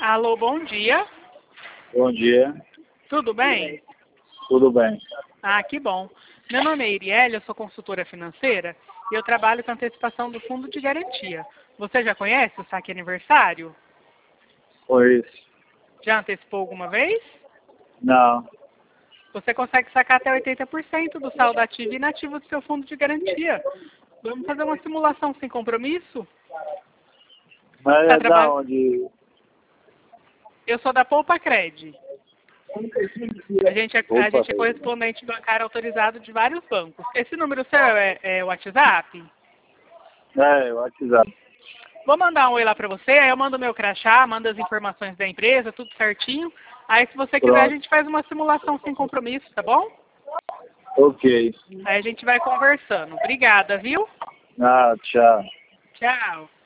Alô, bom dia. Bom dia, Tudo bem? tudo bem? Ah, que bom. Meu nome é Iriele, eu sou consultora financeira e eu trabalho com antecipação do fundo de garantia. Você já conhece o saque aniversário? Foi isso? Já antecipou alguma vez? Não, Você consegue sacar até 80% do saldo ativo e inativo do seu fundo de garantia. Vamos fazer uma simulação sem compromisso? mas Tá é da traba... onde? Eu sou da Poupa Cred. A gente Opa, é correspondente bancário autorizado de vários bancos. Esse número seu é o WhatsApp? É, o WhatsApp. Vou mandar um oi lá pra você, aí eu mando meu crachá, mando as informações da empresa, tudo certinho. Aí se você quiser a Pronto, gente faz uma simulação sem compromisso, tá bom? ok. Aí a gente vai conversando. Obrigada, viu? Ah, tchau. Tchau.